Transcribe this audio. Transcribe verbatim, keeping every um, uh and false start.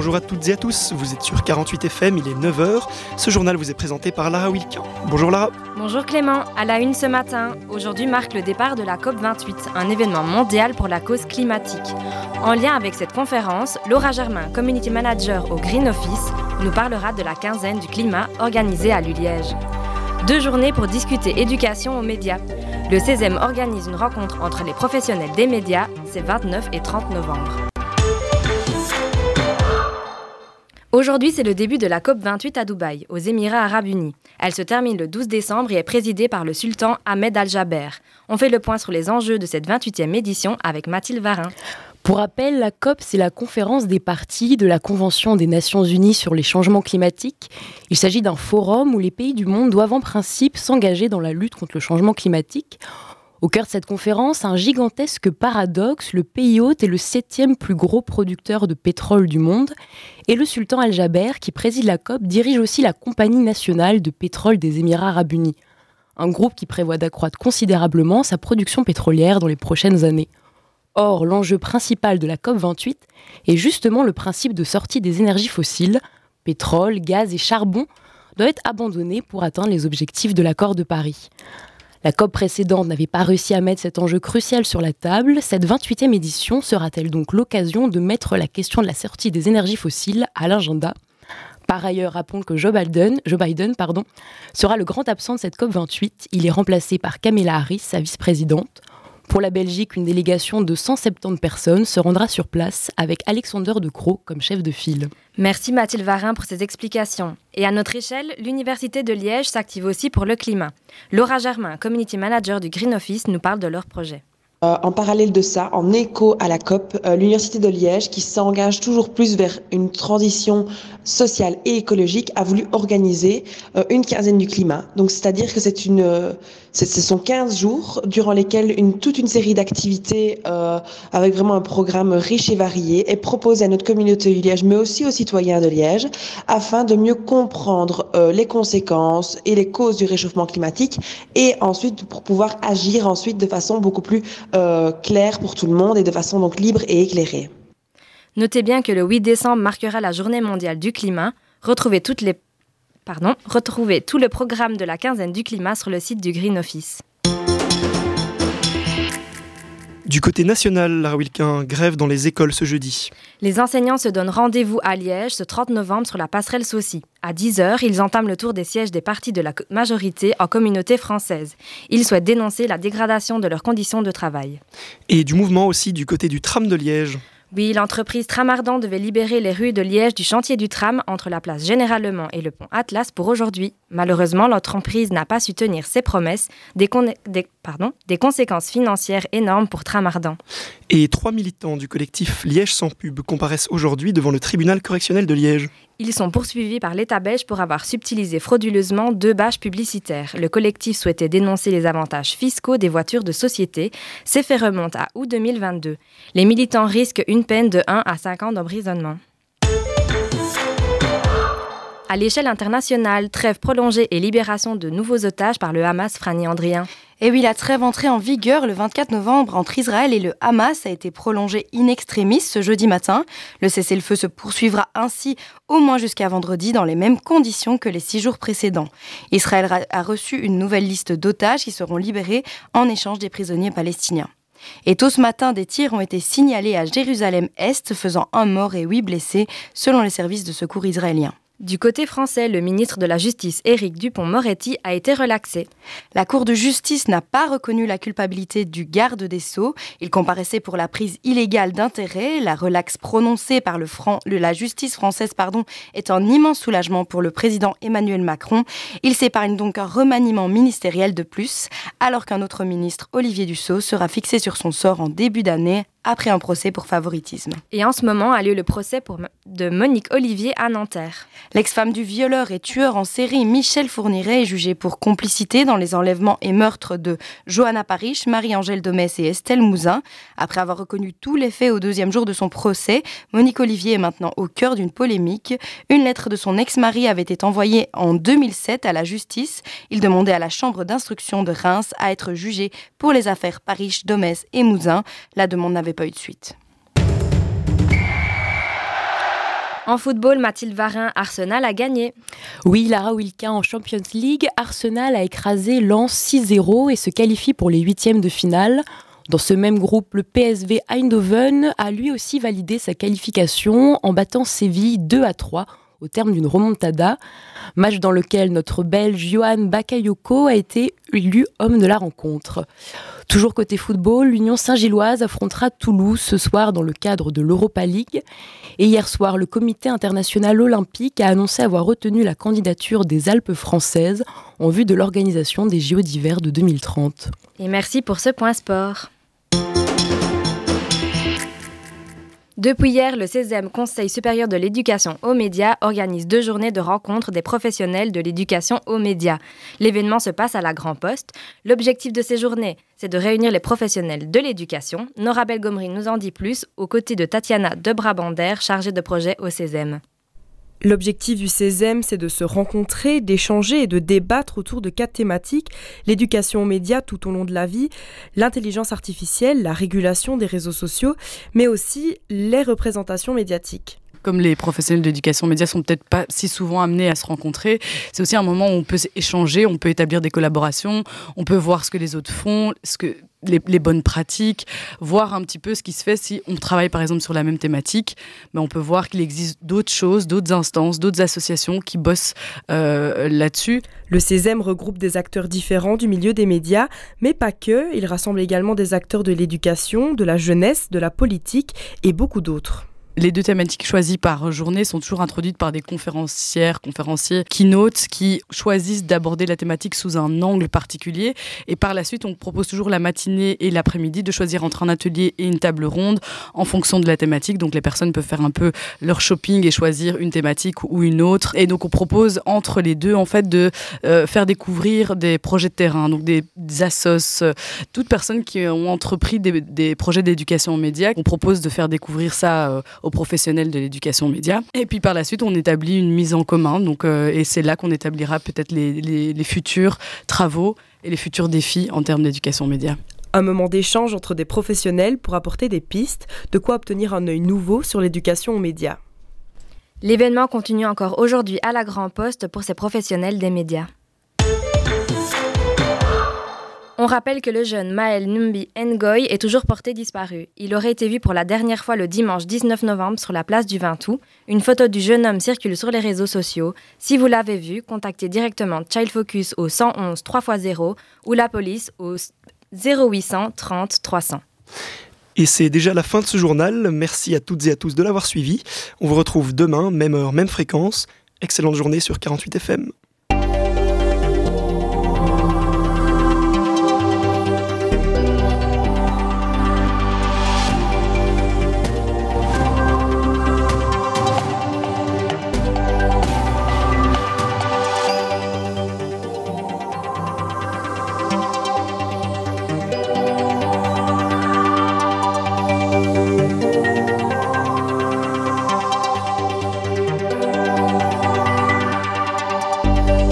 bonjour à toutes et à tous, vous êtes sur quarante-huit F M, il est neuf heures. Ce journal vous est présenté par Lara Wilkin. Bonjour Lara. Bonjour Clément, à la une ce matin. Aujourd'hui marque le départ de la COP vingt-huit, un événement mondial pour la cause climatique. En lien avec cette conférence, Laura Germain, Community Manager au Green Office, nous parlera de la quinzaine du climat organisée à l'U-Liège. Deux journées pour discuter éducation aux médias. Le seizième organise une rencontre entre les professionnels des médias, c'est vingt-neuf et trente novembre. Aujourd'hui, c'est le début de la COP vingt-huit à Dubaï, aux Émirats Arabes Unis. Elle se termine le douze décembre et est présidée par le sultan Ahmed Al-Jaber. On fait le point sur les enjeux de cette vingt-huitième édition avec Mathilde Varin. Pour rappel, la COP, c'est la conférence des parties de la Convention des Nations Unies sur les changements climatiques. Il s'agit d'un forum où les pays du monde doivent en principe s'engager dans la lutte contre le changement climatique. Au cœur de cette conférence, un gigantesque paradoxe, le pays hôte est le septième plus gros producteur de pétrole du monde. Et le sultan Al-Jaber, qui préside la COP, dirige aussi la Compagnie nationale de pétrole des Émirats Arabes Unis. Un groupe qui prévoit d'accroître considérablement sa production pétrolière dans les prochaines années. Or, l'enjeu principal de la COP vingt-huit est justement le principe de sortie des énergies fossiles, pétrole, gaz et charbon, doivent être abandonnés pour atteindre les objectifs de l'accord de Paris. La COP précédente n'avait pas réussi à mettre cet enjeu crucial sur la table. Cette vingt-huitième édition sera-t-elle donc l'occasion de mettre la question de la sortie des énergies fossiles à l'agenda ? Par ailleurs, rappelons que Joe Biden, Joe Biden pardon, sera le grand absent de cette COP vingt-huit. Il est remplacé par Kamala Harris, sa vice-présidente. Pour la Belgique, une délégation de cent soixante-dix personnes se rendra sur place avec Alexander De Croo comme chef de file. Merci Mathilde Varin pour ces explications. Et à notre échelle, l'Université de Liège s'active aussi pour le climat. Laura Germain, Community Manager du Green Office, nous parle de leur projet. Euh, en parallèle de ça, en écho à la COP, euh, l'Université de Liège, qui s'engage toujours plus vers une transition sociale et écologique, a voulu organiser euh, une quinzaine du climat. Donc, c'est-à-dire que c'est une, euh, c'est, ce sont quinze jours durant lesquels une, toute une série d'activités euh, avec vraiment un programme riche et varié est proposée à notre communauté de Liège, mais aussi aux citoyens de Liège, afin de mieux comprendre euh, les conséquences et les causes du réchauffement climatique, et ensuite pour pouvoir agir ensuite de façon beaucoup plus Euh, clair pour tout le monde et de façon donc libre et éclairée. Notez bien que le huit décembre marquera la journée mondiale du climat. Retrouvez, toutes les... Pardon, retrouvez tout le programme de la quinzaine du climat sur le site du Green Office. Du côté national, Lara Wilkin, grève dans les écoles ce jeudi. Les enseignants se donnent rendez-vous à Liège ce trente novembre sur la passerelle Saucy. À dix heures, ils entament le tour des sièges des partis de la majorité en communauté française. Ils souhaitent dénoncer la dégradation de leurs conditions de travail. Et du mouvement aussi du côté du tram de Liège. Oui, l'entreprise Tramardent devait libérer les rues de Liège du chantier du tram entre la place Général Le Mans et le pont Atlas pour aujourd'hui. Malheureusement, l'entreprise n'a pas su tenir ses promesses, des, con- des, pardon, des conséquences financières énormes pour Tramardent. Et trois militants du collectif Liège sans pub comparaissent aujourd'hui devant le tribunal correctionnel de Liège. Ils sont poursuivis par l'État belge pour avoir subtilisé frauduleusement deux bâches publicitaires. Le collectif souhaitait dénoncer les avantages fiscaux des voitures de société. Ces faits remontent à août deux mille vingt-deux. Les militants risquent une peine de un à cinq ans d'emprisonnement. À l'échelle internationale, trêve prolongée et libération de nouveaux otages par le Hamas, Franny Andrien. Et oui, la trêve entrée en vigueur le vingt-quatre novembre entre Israël et le Hamas a été prolongée in extremis ce jeudi matin. Le cessez-le-feu se poursuivra ainsi au moins jusqu'à vendredi dans les mêmes conditions que les six jours précédents. Israël a reçu une nouvelle liste d'otages qui seront libérés en échange des prisonniers palestiniens. Et tôt ce matin, des tirs ont été signalés à Jérusalem-Est, faisant un mort et huit blessés selon les services de secours israéliens. Du côté français, le ministre de la Justice, Éric Dupond-Moretti, a été relaxé. La Cour de justice n'a pas reconnu la culpabilité du garde des Sceaux. Il comparaissait pour la prise illégale d'intérêt. La relaxe prononcée par le Fran- le, la justice française pardon, est un immense soulagement pour le président Emmanuel Macron. Il s'épargne donc un remaniement ministériel de plus, alors qu'un autre ministre, Olivier Dussopt, sera fixé sur son sort en début d'année, après un procès pour favoritisme. Et en ce moment a lieu le procès pour, de Monique Olivier à Nanterre. L'ex-femme du violeur et tueur en série Michel Fourniret est jugée pour complicité dans les enlèvements et meurtres de Johanna Parish, Marie-Angèle Domès et Estelle Mouzin. Après avoir reconnu tous les faits au deuxième jour de son procès, Monique Olivier est maintenant au cœur d'une polémique. Une lettre de son ex-mari avait été envoyée en deux mille sept à la justice. Il demandait à la chambre d'instruction de Reims à être jugé pour les affaires Parish, Domès et Mouzin. La demande n'avait pas eu de suite. En football, Mathilde Varin, Arsenal a gagné. Oui, Lara Wilkin en Champions League, Arsenal a écrasé Lens six zéro et se qualifie pour les huitièmes de finale. Dans ce même groupe, le P S V Eindhoven a lui aussi validé sa qualification en battant Séville deux à trois au terme d'une remontada. Match dans lequel notre Belge Johan Bakayoko a été élu homme de la rencontre. Toujours côté football, l'Union Saint-Gilloise affrontera Toulouse ce soir dans le cadre de l'Europa League. Et hier soir, le Comité international olympique a annoncé avoir retenu la candidature des Alpes françaises en vue de l'organisation des J O d'hiver de deux mille trente. Et merci pour ce point sport. Depuis hier, le seizième Conseil supérieur de l'éducation aux médias organise deux journées de rencontres des professionnels de l'éducation aux médias. L'événement se passe à la Grand Poste. L'objectif de ces journées, c'est de réunir les professionnels de l'éducation. Nora Belgomri nous en dit plus, aux côtés de Tatiana de Brabander, chargée de projet au seizième. L'objectif du seizième, c'est de se rencontrer, d'échanger et de débattre autour de quatre thématiques: l'éducation aux médias tout au long de la vie, l'intelligence artificielle, la régulation des réseaux sociaux, mais aussi les représentations médiatiques. Comme les professionnels d'éducation médias sont peut-être pas si souvent amenés à se rencontrer, c'est aussi un moment où on peut échanger, on peut établir des collaborations, on peut voir ce que les autres font, ce que les, les bonnes pratiques, voir un petit peu ce qui se fait si on travaille par exemple sur la même thématique, mais on peut voir qu'il existe d'autres choses, d'autres instances, d'autres associations qui bossent euh, là-dessus. Le seizième regroupe des acteurs différents du milieu des médias, mais pas que, il rassemble également des acteurs de l'éducation, de la jeunesse, de la politique et beaucoup d'autres. Les deux thématiques choisies par journée sont toujours introduites par des conférencières, conférenciers, keynotes qui choisissent d'aborder la thématique sous un angle particulier. Et par la suite, on propose toujours la matinée et l'après-midi de choisir entre un atelier et une table ronde en fonction de la thématique. Donc les personnes peuvent faire un peu leur shopping et choisir une thématique ou une autre. Et donc on propose entre les deux en fait de euh, faire découvrir des projets de terrain, donc des, des assos, euh, toutes personnes qui ont entrepris des, des projets d'éducation aux médias. On propose de faire découvrir ça euh, aux professionnels de l'éducation média. Et puis par la suite, on établit une mise en commun. Donc, euh, et c'est là qu'on établira peut-être les, les, les futurs travaux et les futurs défis en termes d'éducation média. Un moment d'échange entre des professionnels pour apporter des pistes, de quoi obtenir un œil nouveau sur l'éducation aux médias. L'événement continue encore aujourd'hui à la Grand Poste pour ces professionnels des médias. On rappelle que le jeune Maël Numbi Ngoy est toujours porté disparu. Il aurait été vu pour la dernière fois le dimanche dix-neuf novembre sur la place du vingt août. Une photo du jeune homme circule sur les réseaux sociaux. Si vous l'avez vu, contactez directement Child Focus au cent onze trois fois zéro ou la police au zéro huit cent trente trois cents. Et c'est déjà la fin de ce journal. Merci à toutes et à tous de l'avoir suivi. On vous retrouve demain, même heure, même fréquence. Excellente journée sur quarante-huit F M.